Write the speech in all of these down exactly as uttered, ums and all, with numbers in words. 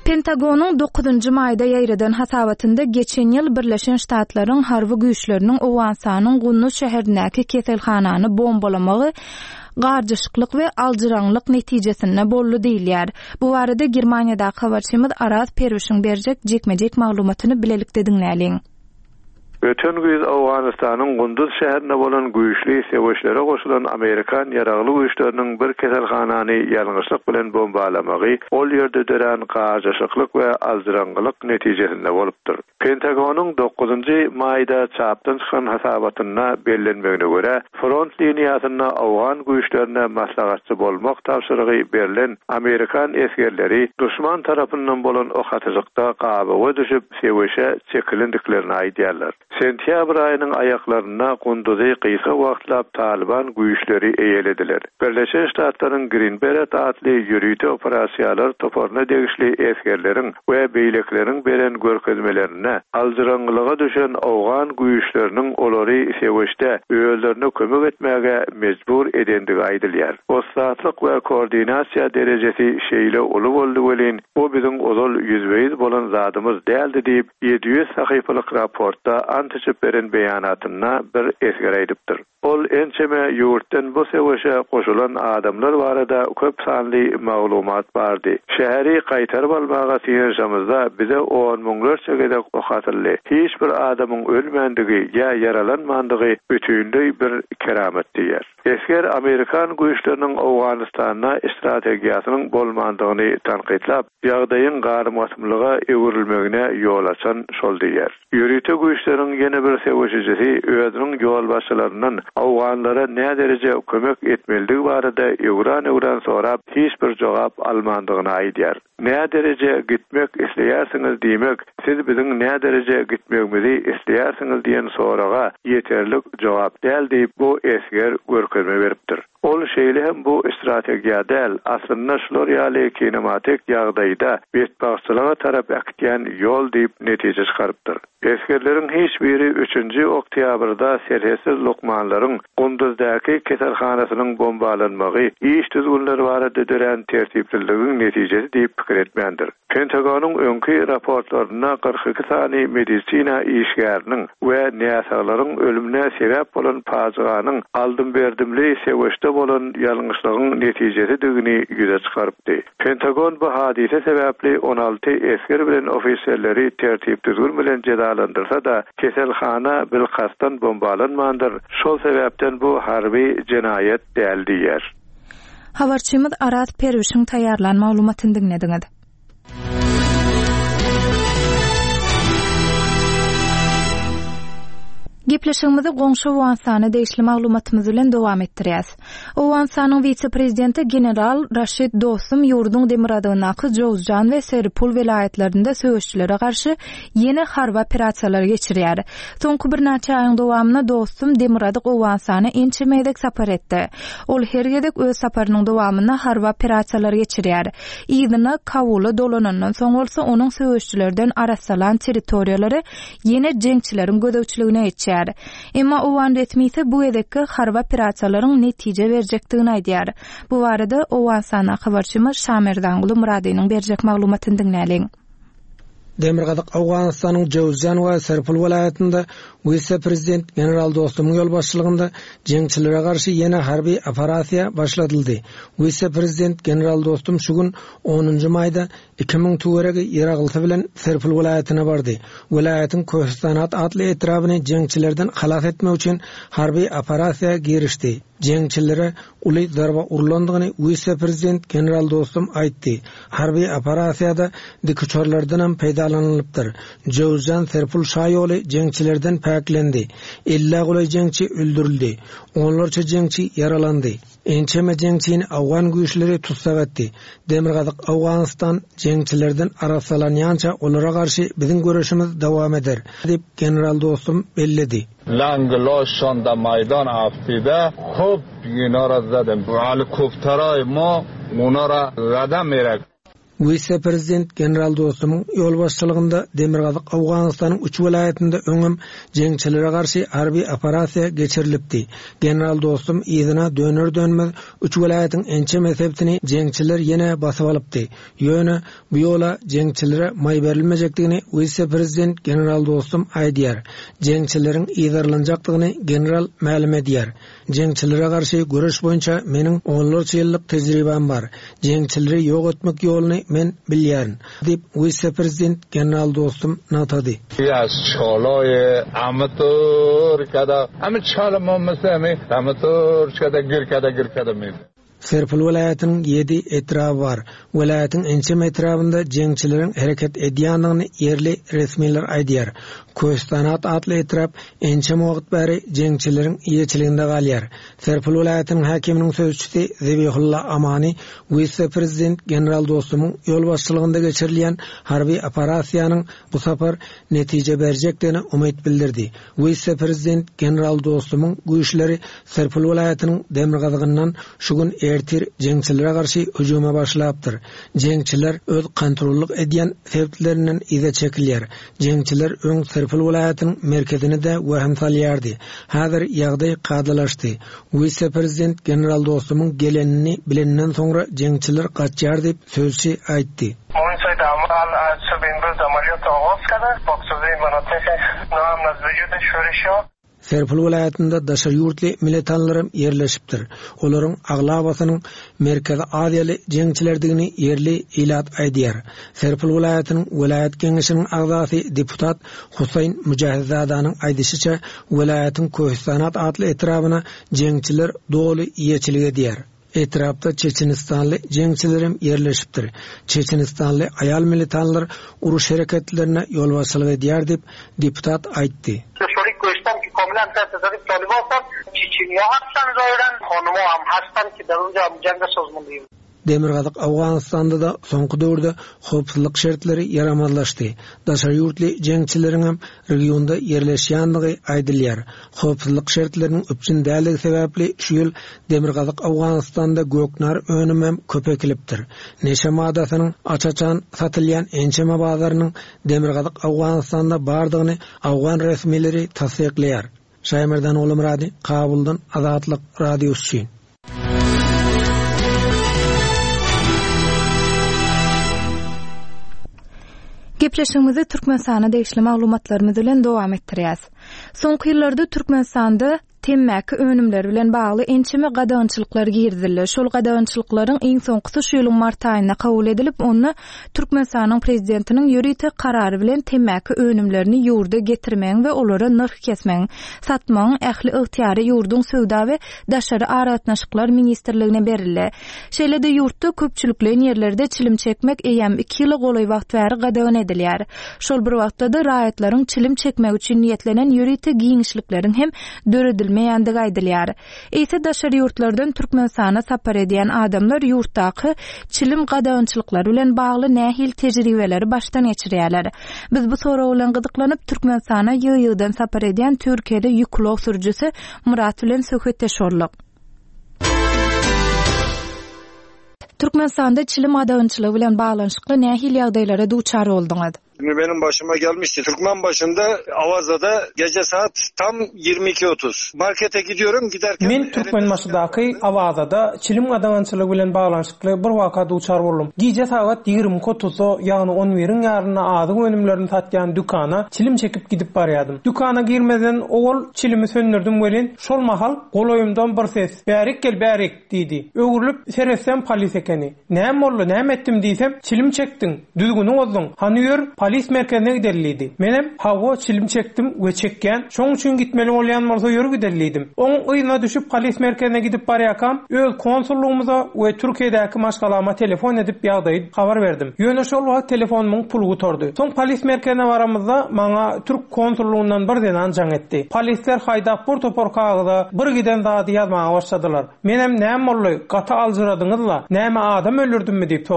Pentagonun dokuzuncu mayda ýaýradan hasabatynda geçen ýyl Birleşen Ştatlaryň harby güýçleriniň Owensanyň Gunnuz şäherindäki keselhanany bombalamagy garjyşyklyk we aldyraňlyk netijesinde boldy diýilýär. Bu barada Germaniýada habarçymyz Aras Perüşiň berjek jekmejek maglumatyny bilelikde diňläliň. Ötön güýz Awganystanyň Gunduz şäherinde bolan güýçli seweşlere goşulan Amerikan ýaragly güýçleriniň bir keselhanany ýalňyşlyk bilen bombalamagy ol ýerde dören garjyşyklyk we aldyraňlyk netijesinde bolupdyr. Pentagonyň dokuzuncu maýda çapdan çykan hasabatyna bellenmegine görä, front liniýasyna Awgan güýçlerine maslahatçy bolmak tapşyrygy berilen Amerikan esgerleri düşman tarapyndan bolan ok atyjykda gabaga düşüp seweşe çekilendiklerini aýdýarlar. Sentyabr aýynyň aýaklaryna Gunduzy kıysa wagtlap Taliban güýçleri eýelediler. Birleşen Ştatlaryň Green Beret adly ýürüýte operasiýalar toporuna degişli esgerleriň we beýlekleriň beren görkezmelerine aldyraňlyga düşen Awgan güýçleriniň olary seweşde öýlerini kömek etmäge mejbur edendigi aýdylýar. Ostatlyk we koordinasiýa derejesi şeýle uly boldy welin, bu biziň ozal ýüzbeýiz bolan zadymyz däldi diýip yedi yüz sahypalyk raportda antyçyp beren beýanatyna bir esger aýdypdyr. Ol ençeme ýurtdan bu seweşe goşulan adamlar barada köp sanly maglumat bardy. Şäheri gaýtaryp almaga syýanjamyzda bize on müňlerçe gedek ohatyrly hiç bir adamyň ölmendigi ýa yaralanmandygy bütünlüğ bir keramet diýer. Esger Amerikan güýçleriniň Awganystana strategiýasynyň bolmandygyny tanqidlap, ýagdaýyň garmatmylyga öwürilmegine ýol açan şol diýer. Ýürüýte güýçleriň ýene bir seweşijisi özüniň ýol başçylaryndan Awganlara näme derece kömek etmeligi barada ýuran-ýuran sorap hiç bir jogap almandygyny aýdýar. Näme derece gitmek isleýärsiňiz diýmek, siz biziň näme derece gitmegimizi isleýärsiňiz diýen soraga ýeterlik jogap däl diýip bu esger görkezme beripdir. Ol şeýle hem bu strategiýa däl, aslynda şular ýaly kinematik ýagdaýda betbaşçylyga tarap akýan ýol diýip netije çykarypdyr. Esgerleriň hiç biri üçünci oktýabrda serhesiz lokmanlaryň Gunduzdaky keselhanasynyň bombalanmagy iş düzgünleri barada dören tertipliligiň netijesi diýip pikir etmendir. Pentagonyň öňki raportlaryna kırk iki sany medisina işgäriniň we näsalaryň ölümine sebäp bolan pajyganyň aldym berdimli seweşde bolan ýalňyşlygyň netijesi digini ýüze çykarypdy. Pentagon bu hadise sebäpli on alty esker bilen ofisialleri tertip düzgün bilen cezalandyrsa da keselhana bilkastan bombalanmandyr. Şol sebäpden bu harby jinayet däl diýer. Habarçymyz Aras Perüşiň taýýarlan maglumatyny dinlediňiz. Gepleşigimizi goňşy Owensany deýişli maglumatymyz bilen dowam etdirýäs. Owensanyň vice-prezidenti general Raşid Dostum ýurdun Demiradynaky Jowzjan we Serpul vilayetlerinde söwüşçilere garşy ýene harby operasiýalar geçirýär. Soňky bir näçe aýyň dowamyna Dostum Demirady Owensany ençe meýdek sapar etdi. Ol her ýerdek öz saparynyň dowamyna harby operasiýalar geçirýär. Ýygyna Kabuly dolanandan soň bolsa onuň söwüşçilerden arasalan territoriýalary ýene jeňçileriň gödäwçiligine geçýär. Emma Owan resmisi bu edeki harba operasyalaryň netije berjekdigini aýdýar. Bu barada Owensana habarçymyz Şamerdanguly Muradynyň berjek maglumatyny dinläliň. Demirgadyk Awganystanyň Jowzjan we Serpul vilayetinde vice-prezident general Dostumyň ýol başçylygynda jeňçilere garşy ýene harby operasiýa başladyldy. Vice-prezident general Dostum şu gün onuncu maýda iki ming töweregi ýaragylty bilen Serpul vilayetine bardy. Vilayetin Köhstanat adly etrabyny jeňçilerden halas etmek üçin harby operasiýa girişdi. Jeňçilere uly darba urulandygyny vice-prezident general Dostum aýtdy. Harby operasiýada dikçorlardan hem peýdalanýapdyr. Jowzjan Serpul şaýoly jeňçilerden päklendi. elli goly jeňçi öldürildi. Onlarça jeňçi yaralandy. Ençeme jeňçini Awgan güýçleri tutsak etdi. Demirgadyk Awganystan jeňçilerden arasalanýança olara garşy biziň görüşimiz dowam eder diýip general Dostum belledi. Langlaşanda maydan aftida köp ýynara zaden. Helikopterä ma onara zada merek. Vice Prezident General Dostum'un yol başçılığında Demirgazyk Awganystanyň üç vilayetinde öňüm jeňçilere garşy harby operasiýa geçirilipdi. General Dostum ýygyna döner dönmez üç vilayetin ençe mezhebini jeňçiler ýene basyp alypdy. Ýöne bu ýola jeňçilere may berilmejekdigini Vice Prezident General Dostum aýdýar. Jeňçileriň ýydarlanjakdygyny general ma'lum edýär. Jeňçilere garşy görüş boýunça meniň on ýyllyk tejribem bar. Jeňçileri ýok etmek ýolyny men bilýärin, dip Vice Prezident General Dostum natady. Ya şolay amatör kada, ama çalma mesele amatör kada gir kada gir kada men. Serpil vilayatynyň yedi etrafy bar. Vilayatyň ençem etrafynda jeňçileriň hereket edýändigini yerli resmiler aýdýar. Köstanat atly etraf ençem wagt bäri jeňçileriň ýeçiliginde galýar. Serpil vilayatynyň hakiminiň sözçüsi Zebihullah Amani Vice Prezident General Dostum'un ýol başçylygynda geçirilýän harby operasiýanyň bu sapar netije berjekdigine umyt bildirdi. Vice Prezident General Dostum'un güýçleri Serpil vilayatynyň Demirgazygyndan şu gün ertir jeňçilere garşy hüjuma başlapdyr. Jeňçiler öz kontrollyk edýän sebäplerinden ize çekilýär. Jeňçiler öň Serpil vilayatynyň merkezine de wehim salýardy. Häzir ýagdaý gadalaşdy. Vice Prezident General Dostum'un gelenini bilenden soňra jeňçiler gaçýar dip sözçi aýtdy. Serpil vilayatında daşar yurtly militanlarym yerleşipdir. Olaryň aglabasynyň merkezi adýaly jeňçilerdigini yerli ilat aýdýar. Serpil vilayatynyň vilayat keňeşiniň agzasy deputat Husayn Mujahizadanyň aýdýyşyça vilayatyň Köhsanat atly etrabyna jeňçiler doly ýeçilik edýär. Etrafda Çeçenistanly jeňçilerim yerleşipdir. Çeçenistanly ayal militanlar uruş hareketlerine yol başçylyk edýär dip deputat aýtdy. کاملا تصدیق طالب هستم چچنیا هستن ظاهرا خانم‌ها هم هستن که در اونجا جنگ سازماندهیم. Demirgazyk Awganystanda da soňky döwürde howpsuzlyk şertleri yaramazlaşdy. Daşar ýurtly jeňçileriň hem regionda yerleşýänligi aýdylýar. Howpsuzlyk şertleriniň öpçün däligi sebäpli şu ýyl Demirgazyk Awganystanda göknar önüm hem köpekilipdir. Neşe madasynyň açaçan satylýan ençeme bazarynyň Demirgazyk Awganystanda bardygyny Awgan resmileri tasdikleýär. Şaýmerdan Oğlum Radi, Kabuldan Azatlyk radiosu. Gepleşigimizi Türkmenistana degişli maglumatlarymyz bilen dowam etdirýäs. Soňky ýyllarda Türkmenistanda temmäki önümleri bilen bagly ençeme gadançylyklar girdildi. Şol gadançylyklaryň iň soňkysy şu ýylyň mart aýynda kabul edilip, onu Türkmenistanyň prezidentiniň ýürüýte karary bilen temmäki önümlerini ýurda getirmeň we olara narh kesmeň, satmaň ähli ygtyary ýurduň söwda we daşary aratnaşyklar ministrligine berildi. Şeýle-de ýurtda köpçüliklen ýerlerde çilim çekmek eýem iki ýyl golay wagt bäri gadan edilýär. Şol bir wagtda da raýatlaryň çilim çekmek üçin niýetlenen ýürüýte giňişlikleriň hem döredilmegi aýdylýar. Eýse daşary ýurtlardan Türkmenistana sapar edýän adamlar ýurtdaky çilim gadançylyklary bilen bagly nähil tejribeleri baştan geçirýärler. Biz bu soraw bilen gyzyklanyp Türkmenistana ýygy-ýygydan sapar edýän Türkiýede ýüklok sürjüsi Murat bilen söhbetleşýärler. Türkmenistanda çilim gadançylygy bilen baglanyşykly nähil ýagdaýlara duçar boldyňyz? Benim başıma gelmişti. Türkmen başında Avaza'da gece saat tam yirmi iki otuz. Markete gidiyorum, giderken... Men Türkmen başındaki Avaza'da çilim gadançylygy bilen baglanşykly bir waka duçar boldum. Gece saat yirmi otuzda, ýagny on birin ýaryna adyň önümlerini satýan dükana çilim çekip gidip barýardym. Dükana girmeden owul çilimi söndürdüm welin. Şol mahal goloýumdan bir ses "Bärik gel, bärik" diýdi. Öwrülip seretsem polis ekeni. "Näme boldy, näme etdim?" diýsem, "Çilim çekdiň, düzgüni bozdun. Hany ýör, polis merkezine giderliydi. Menem hawa çilim çekdim we çekken, şoň üçin gitmeli bolýan bolsa ýörü giderliydim. Oň ýyna düşüp polis merkezine gidip barýakam, öz konsulluğumuza we Türkiýedäki maşgalama telefon edip ýagdaýy habar berdim. Ýöne şol wagt telefonumyň pulu gutordy. Soň polis merkezine baramyzda maňa Türk konsulluğundan bir denan jaň etdi. Polisler haýdap bir topor kagaza bir giden zady ýazmaga başladylar. Menem näme boldy? Gata alжyradyňyzla, näme adam öldürdümmi diýip soradym.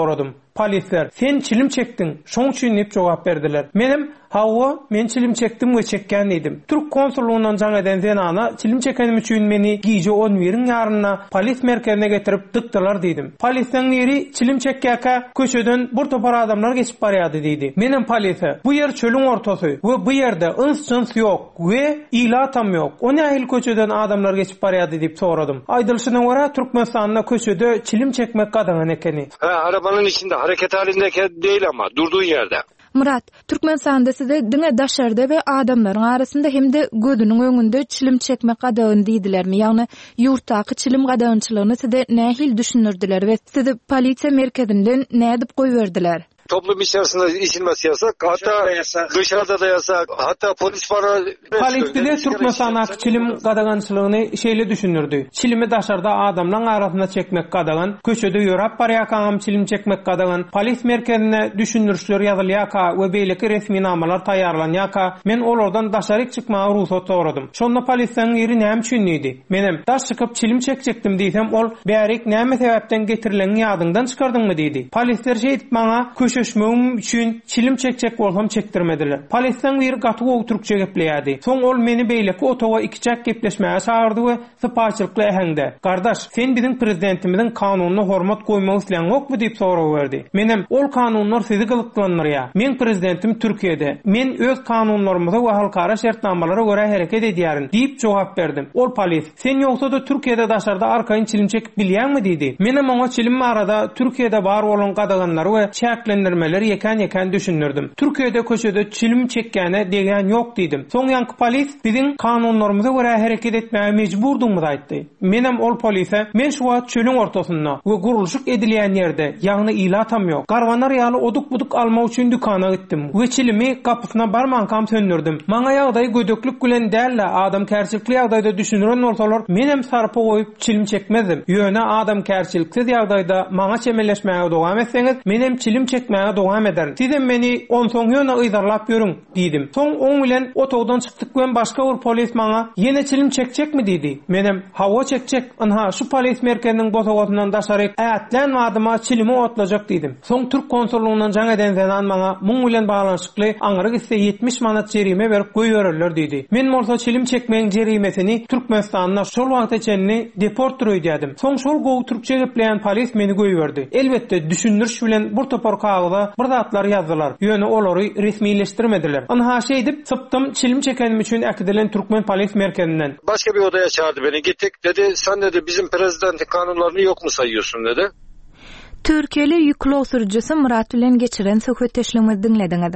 Polisler, sen çilim çektin, şoň üçin dep jogap berdiler. Menim hawa men çilim çekdim we çekken edim. Türk konsulluğundan jaň eden zenana çilim çekenim üçin meni giýje on biriň ýaryna polis merkezine getirip dıkdylar diýdim. Polisden biri çilim çekkäkä köşeden bir topar adamlar geçip barýady diýdi. Menim polise bu yer çölüň ortasy we bu yerde ıns-çyns ýok we ila tam ýok. O nähil köşeden adamlar geçip barýady diýip soradym. Aýdylyşyna görä Türkmenistanda köşede çilim çekmek gadagan ekeni. Ha, arabanın içinde hareket halindeki değil ama durduğun yerde. Murat, Türkmenistanda size diňe daşarda we adamlaryň arasynda hemde gödüniň öňünde çilim çekmek gadagan diýdilermi? Ýagny ýurtdaky çilim gadagançylygyny size nähil düşünürdiler we sizi polisiýa merkezinden nädip goýberdiler? Toplum içerisinde içilmesi yasak, hatta dışarıda da yasak, hatta polis bana... Polis bile Türkmenistanaky çilim gadagançylygyny şeýle düşünürdi. Çilimi daşarda adamlaryň arasynda çekmek gadagan, köşede ýörap barýakam çilim çekmek gadagan, polis merkezine düşünürçler ýazylýaka we beýleki resmi namalar taýýarlanýaka, men olardan daşaryk çykmagy ruhsat soradym. Şonda polisden ýeri näme üçin idi? Menem daş çykyp çilim çekjekdim diýsem, ol bärik näme sebäpden getirilen ýadyňdan çykardyňmy diýdi. Polisler şeýdip maňa köşeşmegim üçin çilim çekjek bolsam çekdirmediler. Polisden bir gaty gowy türkçe gepleýärdi. Soň ol meni beýleki otowa iki çak gepleşmäge çağırdy we sypaçylykly ähengde. Gardaş, sen biziň prezidentimiziň kanunyna hormat goýmak isleýän okmy diýip sorag berdi. Menem ol kanunlar sizi gylyklandyrýar. Men prezidentim Türkiýede. Men öz kanunlarymyza we halkara şertnamalara görä hereket edýärin diýip jogap berdim. Ol polis, sen ýoksa da Türkiýede daşarda arkaýyn çilim çekip bilýärmi diýdi. Menem oňa çilim arada Türkiýede bar bolan gadaganlar we çäklendirmeleri ýeken-ýeken düşünürdim. Türkiýede köşede çilim çekkäne degen ýok diýdim. Soň ýanky polis biziň kanunlarymyza görä hereket etmäge mejburdyňmy aýtdy. Menem ol polise men şu wagt çölüň ortasynda we gurulşyk edilýän ýerde, ýagny ila tam ýok. Garwanar ýaly oduk-buduk almak üçin dükana gitdim. We çilimi kapysyna barman kam söndürdüm. Maňa ýagdaý gödöklük bilen däl, adam kärçilikli ýagdaýda düşünýän bolsalar, menem sarpy goýup çilim çekmezdim. Ýöne adam kärçiliksiz ýagdaýda maňa çemelleşmäge dowam etseňiz, menem çilim çekmäge dowam ederim. Sizem meni on soň ýöne ýydarlap ýörüň diýdim. Soň oň bilen otogdan çykdyk we başga bir polis maňa ýene çilim çekjekmi diýdi. Menem hawa çekjek, anha şu polis merkeziniň botagatyndan daşaryk ätlen wadyma çilimi otlajak diýdim. Soň Türk konsulluğundan jaň eden zenan maňa muň bilen baglanşykly aňyryk ise yetmiş manat jerime berip goýberler diýdi. Men bolsa çilim çekmeň jerimesini Türkmenistanyna şol wagt içenini deport edýärdim. Soň şol gowy türkçe gepleýän polis meni goýberdi. Elbetde düşünürş bilen bir topar kağıda bir zatlar yazdylar. Ýöne olary resmileşdirmediler. Anha şeýdip çıptım çilim çekenim üçin äkidilen Türkmen polis merkezinden. Başka bir odaya çağırdı beni. Gittik dedi, sen dedi bizim prezidentin kanunlarını yok mu sayıyorsun dedi. Türkiýeli ýüklü osurjusy Murat bilen geçiren söhbetleşigimizi dinlediňiz.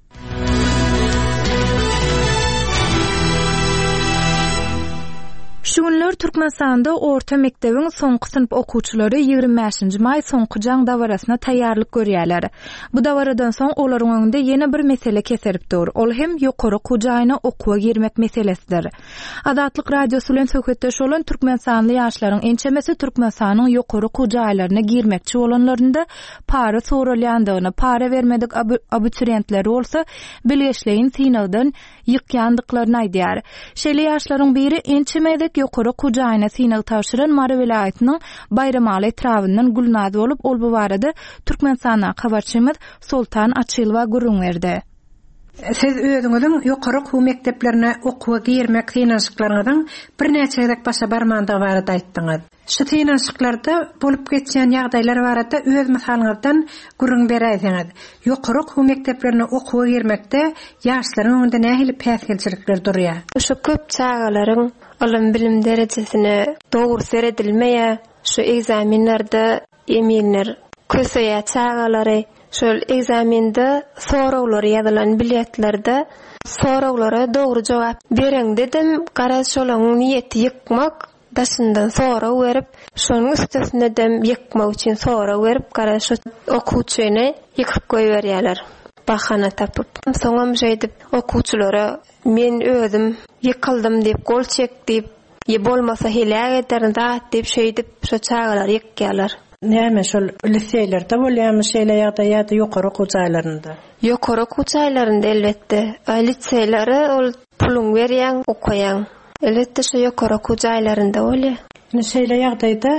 Şu günler Türkmenistanda orta mektebiň soňky sınıf okuwçylary ýygrimi beşinji may soňky jaň dawarasyna taýýarlyk görýärler. Bu dawaradan soň olaryň öňünde ýene bir mesele keserip dur. Ol hem ýokary okuwjaýyna okuwa girmek meselesidir. Adatlyk radiosu bilen söhbetdeş bolan Türkmenistanly ýaşlaryň ençemesi Türkmenistanyň ýokary okuwjaýlaryna girmekçi bolanlarynda para soralýandygyny, para bermedik abiturientleri bolsa bilgeçleýin sinagdan ýykýandyklaryny aýdýar. Şeýle ýaşlaryň biri ençemede ýokary okuwjaýyna sinag taşyran Mara vilayatynyň Bayramaly etrawyndan Gulnaz bolup, ol bu barada Türkmenistana habarçymyz Sultan Açylwa gurrun berdi. Siz özüňiziň ýokary okuw mekdeplerine okuwa girmek synanşyklaryňyň bir näçe başa barmandygy barada aýtdyňyz. Şu synanşyklarda bolup geçýän ýagdaýlar barada öz misalyňyzdan gurrun beräýsiňiz. Ýokary okuw mekdeplerine okuwa girmekde ýaşlaryň öňünde nähili päsgelçilikler durýar. Şu köp çağalaryň alym bilim derejesine dogry seredilmeýe, şu egzaminlerde eminler köseýä çağalary, şol egzaminde sorawlar ýazylan biletlerde sorawlara dogry jogap bereň dedim. Gara şolaň niýeti ýykmak, daşyndan soraw berip, şonuň üstesine dem ýykmak üçin soraw berip, gara şu okuwçyny ýykyp goýberýärler. Bahana tapıp. Soňam şeýdip okuwçylara men özüm ýykyldım diýip gol çekdip, ýa bolmasa helä ederin zat diýip şeýdip şu çağalar ýykýarlar. Näme şol liseýlerde bolýarmy şeýle ýagdaýda ýokary okuwçylarynda? Ýokary okuwçylarynda elbetde. Liseýlere ol pulun berýän, okuyan. Elbetde şu ýokary okuwçylarynda bolýar. Şeýle ýagdaýda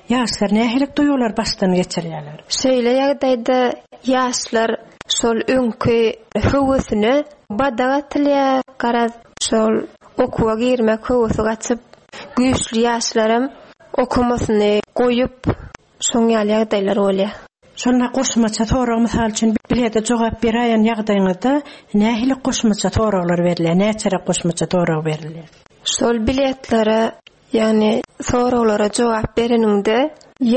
Yaşlar nähilek doýular başdan geçirýärler. Şeýle ýagdaýda yaşlar şol öňkü höwüsini badaga tilýär, garaz şol okuwa girmek höwüsü gaçyp, güýçli yaşlarym okumasyny goýup, şoň ýagdaýlar bolýar. Şonda goşmaça soragy mysal üçin bilede jogap berýän ýagdaýyňyzda nähilek goşmaça soragylar berilýär, näçe goşmaça soragy berilýär. Şol biletlere, yani soraglara jogap bereninde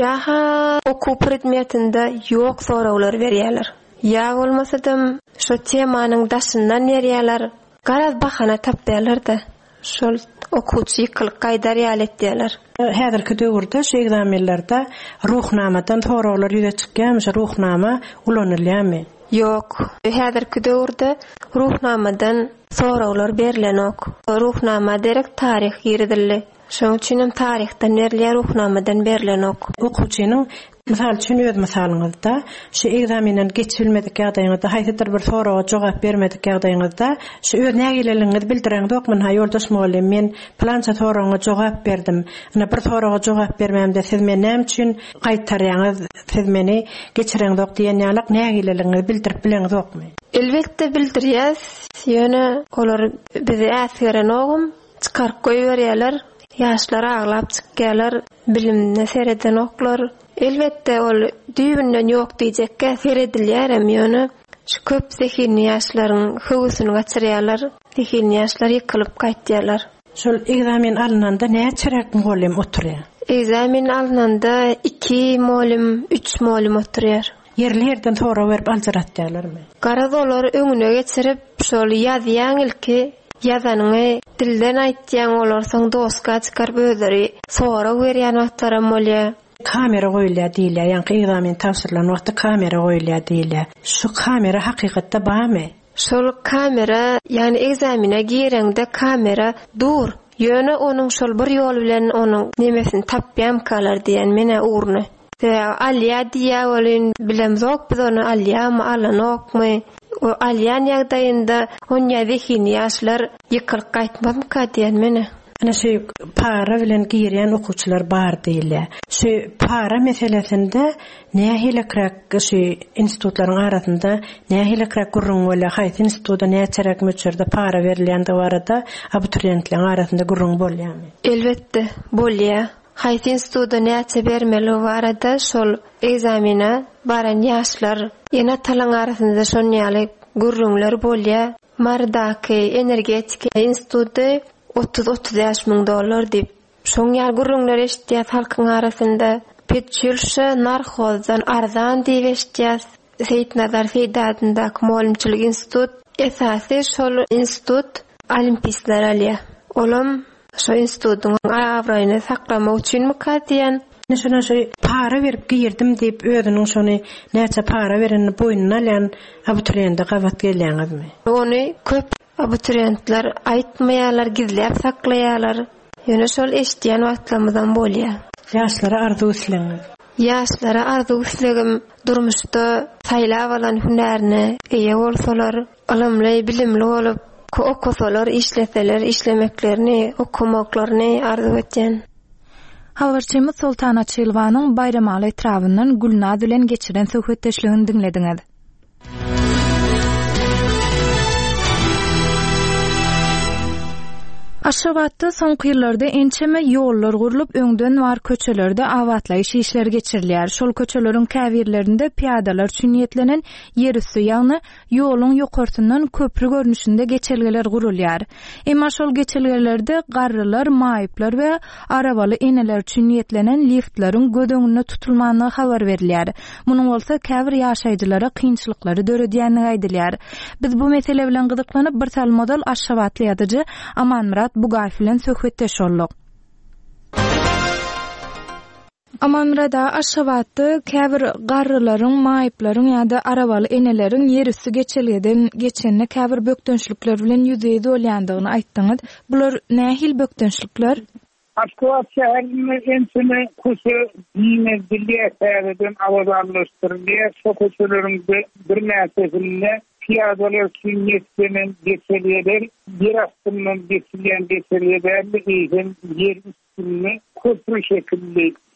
yaha oku predmetinde ýok soraglar berýärler. Ya bolmasam şo temanyň daşyndan berýärler. Garaz bahana tapýarlar-da. Şol okuwçy ýykylyp gaýdar ýaletdiler. Häzirki döwürde şu egzaminlerde ruhnamadan soraglar ýüze çykýan, şu ruhnama ulanylýarmy? Ýok, häzirki döwürde ruhnamadan soraglar berilenok. Ruhnama derek tarih giridildi. Şoň üçin tarihden berilýär, ruhnamadan berilenok. Okuwçynyň misal üçin öz misalyňyzda şu egzaminden geçilmedik ýagdaýyňyzda haýsydyr bir soraga jogap bermedik ýagdaýyňyzda şu öz nägileliňizi bildiren dokman ha ýoldaş muallim men plança soraga jogap berdim. Ana bir soraga jogap bermemde siz men näme üçin gaýtarýaňyz, siz meni geçiren dok diýen ýalyk nägileliňizi bildirip bileňiz okmy? Elbetde bildirýäs. Ýöne olar bizi äsgeren ogum çykaryp goýberýärler. Yaşlar ağlap çykýarlar, bilimne sereden oklar. Elbette ol düýünden ýok diýjekkä seredilýär hem ýöne şu köp zehirli yaşlaryň höwüsini gaçyrýarlar, zehirli yaşlar ýykylyp gaýtýarlar. Şol egzamin alynanda näçerek molim oturýar? Egzamin alynanda iki molim, üç molim oturýar. Yerlerden sonra berip aljaratýarlarmy? Garaz olar öňüne geçirip şol ýazýan ilki ýazanyňy dilden aýtýan olar soň doska çykarp özleri sonra berýän wagtlara bolýar. Kamera goýulýar diýilýär, ýa-ni egzamin tapşyrylan wagtda kamera goýulýar diýilýär. Şu kamera hakykatda barmy? Şol kamera, ýani egzamine gireňde kamera dur. Ýöne onuň şol bir ýol bilen onuň nemesini tapýam kalar diýen mene urny. Ve alya diýä bolyn bilemzok biz onu alyamy alanokmy? O alyan ýagdaýynda oňa zehini ýaşlar ýykylyp gaýtmazmyka diýen mene. Ana şu para bilen girýän okuwçylar bar diýilýär. Şu para meselesinde nähilekrak şu institutlaryň arasynda nähilekrak gurrun bolýar. Haýsy institutda näçerek möçerde para berilýände barada abituriyentleriň arasynda gurrun bolýarmy? Elbetde bolýar. Haýsy institutda näçe bermeli barada şol egzamine baran ýaşlar ýene talaň arasynda şonýaly gurrunlar bolýar. Mardaky energetik instituty otuz otuz ýaş müň dollar diýip şoň ýar gurrunlar eşitýär halkyň arasynda. Petçülşe narkozdan arzan diýip eşitýär. Seýitnazar Seýdadyndaky molimçilik institut esasy şol institut olimpistler alýar. Olam şu institutyň awraýyny saklamak üçin mukadiýan. Şuna şu para berip girdim diýip özüniň şonu näçe para berenini boýnuna alýan abituriyente gabat gelýärmi? Ony köp abituriyentler aýtmaýarlar, gizläp saklaýarlar. Ýöne şol eşitýän wagtlarymyzdan bolýar. Ýaşlara arzu isleňiz. Ýaşlara arzu islegim durmuşda saýlap alan hünerini eýe bolsalar, alymly, bilimli bolup, okusalar, işleseler, işlemeklerini, okumaklaryny arzu etýän. Habarçymyz Sultana Çylwanyň bayramaly etrafyndan Gülnaz bilen geçiren söhbetdeşligini dinlediňiz. Aşgabatda soňky ýyllarda ençeme ýollar gurulup, öňden bar köçelerde awatlaýyş işleri geçirilýär. Şol köçeleriň käbirlerinde piýadalar üçin niýetlenen ýerüstü ýagny ýoluň ýokartyndan köprü görnüşinde geçelgeler gurulýar. Emma şol geçelgelerde garrylar, maýyplar we arabaly eneler üçin niýetlenen liftlaryň gödöňüne tutulmagyny habar berilýär. Munyň bolsa käbir ýaşaýjylara kynçylyklary döredýäni aýdylýar. Biz bu mesele bilen gyzyklanyp bir sal model Aşgabatly ýazyjy Amanmurat bu gaýfilen söhbetdeş olduk. Amanmurada Aşgabatda käbir garrylaryň, maýyplaryň ýa-da arabaly eneleriň ýerüstü geçelgeden geçenne käbir bökdönçlükler bilen ýüzeye dolýandygyny aýtdyňyz. Bular nähil bökdönçlükler? Aşgabat şäherinde ençeme köşe diýmezdiler täzeden awazanlaşdyrylýar. Şo köşeleriň bir näçesinde piýadalar üçin ýetlenen geçelgeler, yer astyndan geçilýän geçelgelerle ýer üstüne köprü şekilli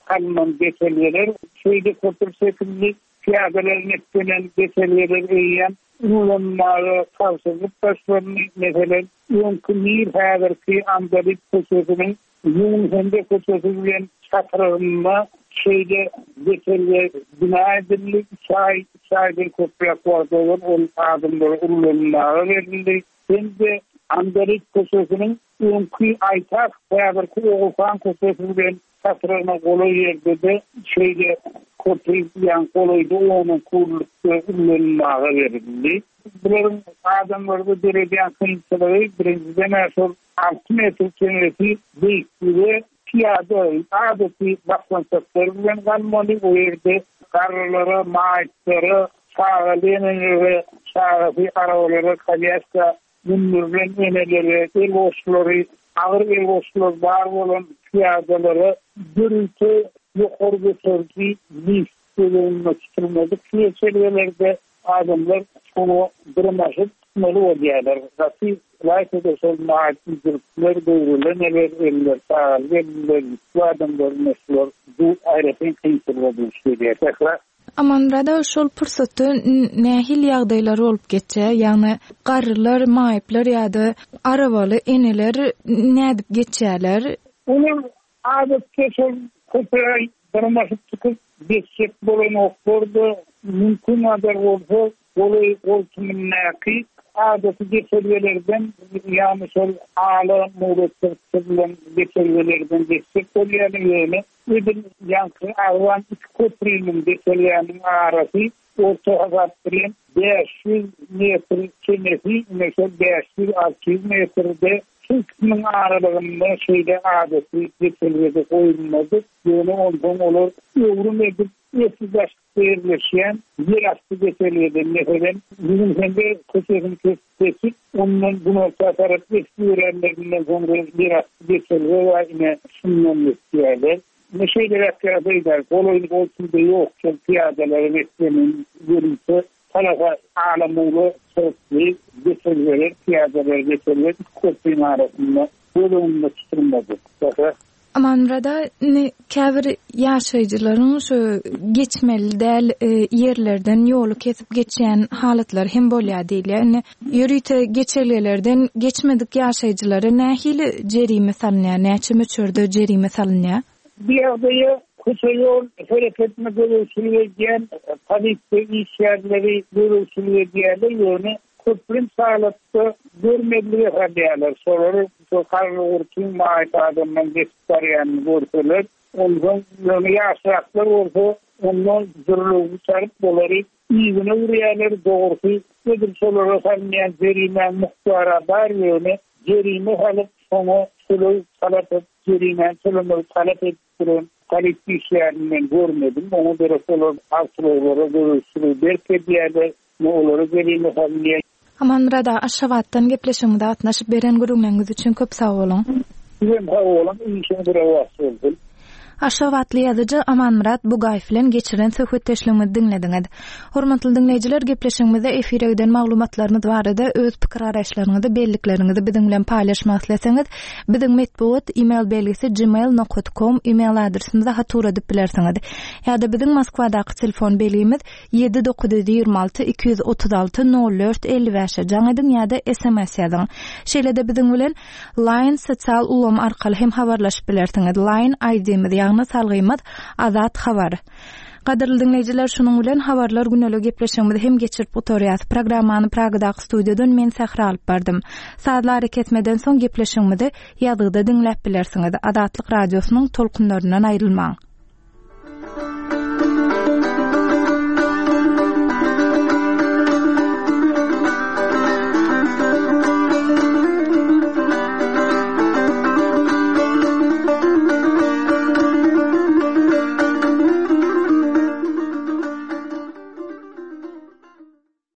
kalman geçerler, şeyde kotur sekillik, piyadelerin etkenen geçerler eyyem, ulanmağı tavsızlık başlarını mesela yonkı mir haberki andalit koçosunun yoğun hende koçosuyla çatırılma şeyde geçerler bina edildik, çay, çaydır kopuyak vardı olur, onun adımları ulanmağı verildi. Hem de andalit koçosunun yonkı aytak haberki oğufan koçosuyla çatırılma kolu yerde de şeyde kopuyak yan koluydu, onun kurulukta ulanmağı verildi. Bunların adamlarda dereceyen kıyımsaları birinciden asıl altı metre çenesi değiştiği piyade adeti bakmansaklarından kalmalı o yerde kararları, maaşları, sağlayanları ve sağlayan arabaları, kalyaska, bunlardan eneleri, el boşları, ağır el boşları var olan piyadeleri gürültü yukarı götürdüğü listelerini tutulmadı. Piyaselerde adamlar onu durmaşıp tutmalı oluyorlar. Zaten layık edersen maaşlı gruplar doğrular, neler eller sağlar, eller bu adamlar mesler, bu ayrıca kıyısırladığı şeyler. Tekrar Aman rada şol pursatı nähil ýagdaýlar bolup geçe, ýagny garrylar, maýyplar ýa-da arabaly eneler nädip geçýärler? Onun adatda şol köpeği durmaşıp çıkıp geçecek bolan okbordu, mümkün adar olsa olay olsunun näki adatı geçerlerden yani şol ağla muğretlerden geçerlerden geçecek oluyor yani ödül yankı ağvan iki köprünün geçerlerinin arası orta hazatırın beş yüz metre çenesi mesela beş yüz altı yüz metrede Türk'ün aralığında şeyde adatı geçerlerde koyulmadı. Yani ondan olur yorum edip yetişlaşıp yerleşen yer astı geçerlerde mesela bizim sende köşesin kesip ondan bunu taraf eski öğrenlerinden sonra yer astı geçerlerde ve yine şundan istiyorlar. Ne şeyler yapıyorduylar, kolaylık olsun da yok. Çok piyadelerin etkilenin görüntü tarafa ağlamılı sözlü geçerliler, piyadeler geçerliler köprünün arasında bölümünde tutulmadı. Aman rada käbir ýaşaýjylaryň şu geçmeli däl ýerlerden ýolu kesip geçýän halatlar hem bolýar diýilýär. Ýürüýte geçerlerden geçmedik ýaşaýjylara nähili jerime salynýar, näçe möçürde jerime salynýar? Bir ýagdaýa köçeýol hereketine görüşülýän politsiýa işgärleri görüşülýär ýöne köprün sağlatda görmediligi hadýalar. Sorary sokarly urtun maýat adamdan geçip barýan görseler, ondan ýöne ýaşaklar bolsa, ondan zırlygy çarp bolary, ýygyny urýarlar dogrusy, edir solara salynýan jerime muhtara bar ýöne jerime halyp soňa şolary salatyp jerime şolary talap etdirýän politsiýa işgärlerinden görmedim. Oňa göre solar awtolara görüşýär, belki diýerler, olara jerime salynýan. Aman rada aşawatdan gepleşigimde atnaşyp beren gürüňiz üçin köp sag bolun. Ben sag bolun, işin bir wagt boldy. Aşawatly ýazyjy Aman Murat Bugaýew bilen geçiren söhbetdeşligimizi diňlediňiz. Hormatly dinleýijiler, gepleşigimizde efirden maglumatlarymyz barada öz pikir araşlaryňyzy, belliklerinizi biziň bilen paýlaşmak isleseňiz, biziň medpuat e-mail belgisi gmail nokta com e-mail adresimize hatura edip bilersiňiz. Ýa-da biziň Moskwadaky telefon belgimiz yedi dokuz yüz ýygrima alty iki yüz otuz alty nol dört elli beş jaňadyň ýa-da S M S ýazyň. Şeýle-de biziň bilen Line sosial ulama arkaly hem habarlaşyp bilersiňiz. Line I D-miz ýagny salgymyz Azat habar. Gaderli dinleyijiler, şunun bilen habarlar günelük gepleşigimizi hem geçirip oturýar. Programmany Pragadaky studiýadan men Sahra alyp bardym. Saatlar ketmeden soň gepleşigimizi ýazgyda dinläp bilersiňiz. Adatlyk radiosynyň tolkunlaryndan aýrylmaň.